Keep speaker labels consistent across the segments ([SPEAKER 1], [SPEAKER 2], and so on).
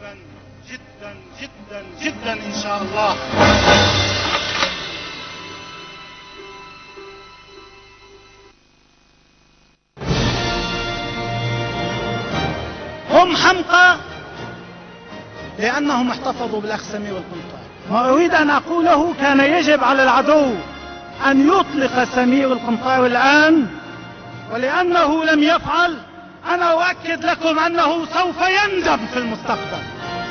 [SPEAKER 1] جدا جدا جدا جدا إن شاء الله. هم حمقى لأنهم احتفظوا بالأخ سمير القنطاوي. ما أريد أن أقوله كان يجب على العدو أن يطلق سمير القنطاوي الآن، ولأنه لم يفعل أنا أؤكد لكم أنه سوف يندم في المستقبل.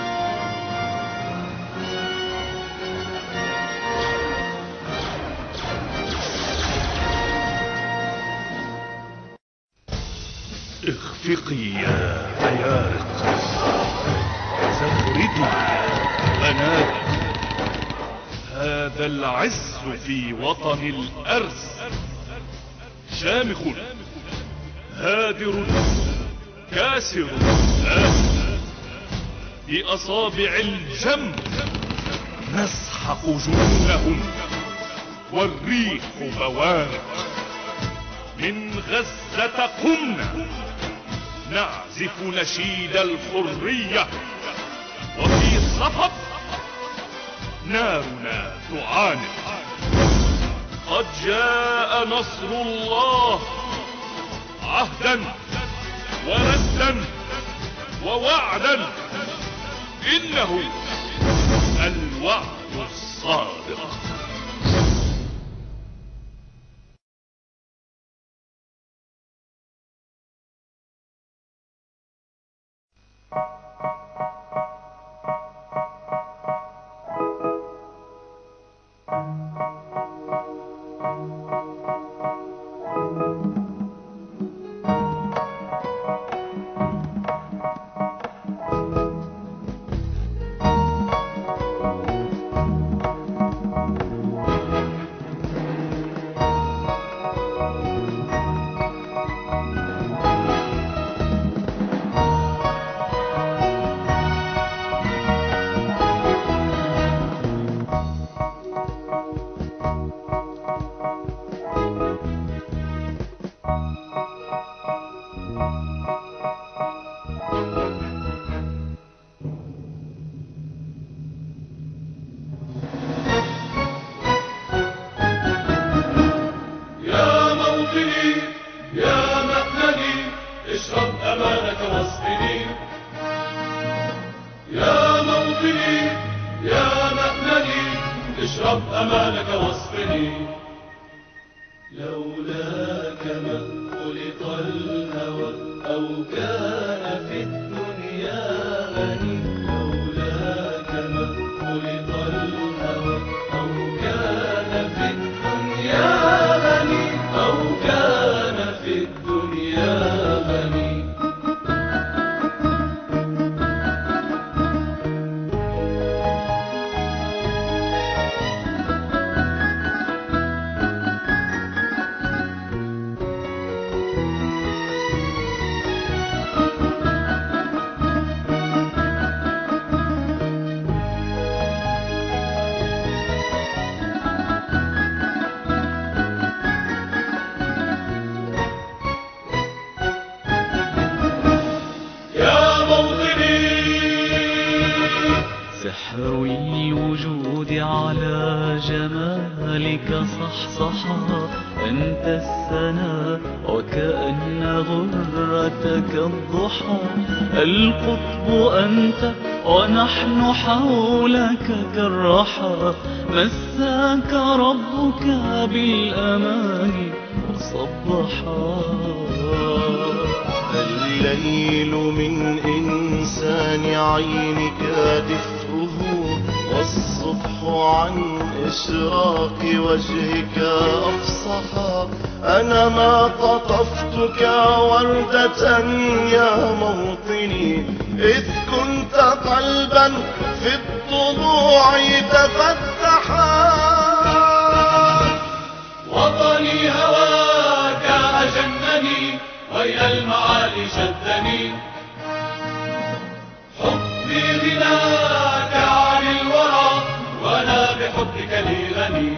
[SPEAKER 2] اخفقي يا عيارق، زغردي يا بنات، هذا العز في وطن الأرز، شامخ هادر كاسر بأصابع الجم، نسحق جنونهم والريح بوارق، من غزة قمنا نعزف نشيد الحرية، وفي صفد نارنا تعانق. قد جاء نصر الله عهدا وردا ووعدا، إنه الوعد الصادق.
[SPEAKER 3] اشرب أمانك واصفني، لولاك ما خلق الهوى أو كان في الدنيا غني، لولاك ما خلق الهوى أو كان في الدنيا غني، أو كان في الدنيا غني.
[SPEAKER 4] سحر الوجود على جمالك صحصحا، أنت السنا وكأن غرتك الضحى، القطب أنت ونحن حولك كالرحى، مساك ربك بالأمان وصبحا.
[SPEAKER 5] الليل من إنسان عينك دفئه، والصبح عن إشراق وجهك أفصحا، أنا ما قطفتك وردة يا موطني، إذ كنت قلبا في الضلوع تفتحا.
[SPEAKER 3] وطني هواك أجنني وإلى المعالي شدني، حبي غناك عن الورى وأنا بحبك لي غني،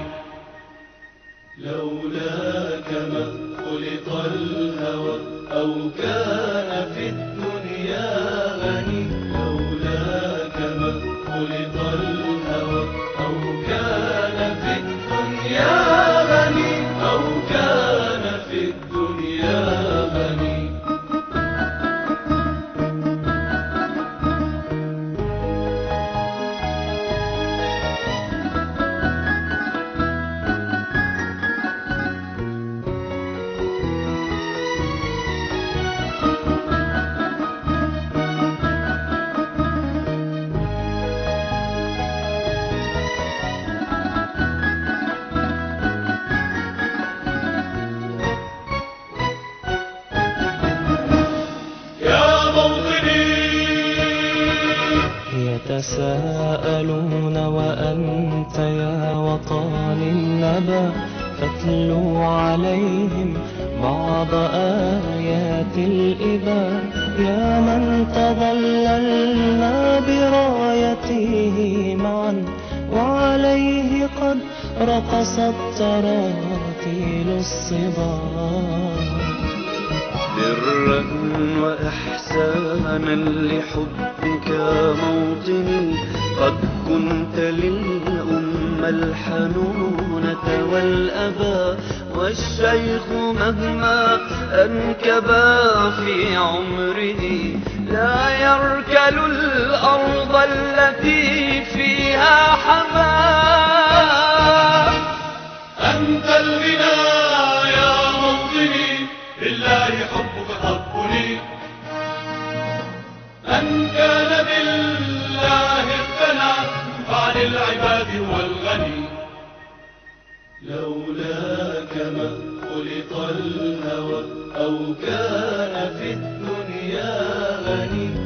[SPEAKER 3] لولاك ما خلق الهوى أو كان في الدنيا غني، لولاك
[SPEAKER 6] يتساءلون وأنت يا وطن النبا فاتلو عليهم بعض آيات الإباء يا من تظللنا برايته معا وعليه قد رقصت تراتيل الصبا
[SPEAKER 4] برا وإحسانا لحبك موطني قد كنت للأمة الحنونة والأبا والشيخ مهما أنكبا في عمره لا يركل الأرض التي فيها حما.
[SPEAKER 3] أنت الغنى يا موطني لله حبك حبني من كان بالله اغتنى فعن العباد هو الغني. لولاك ما خلق الهوى أو كان في الدنيا غني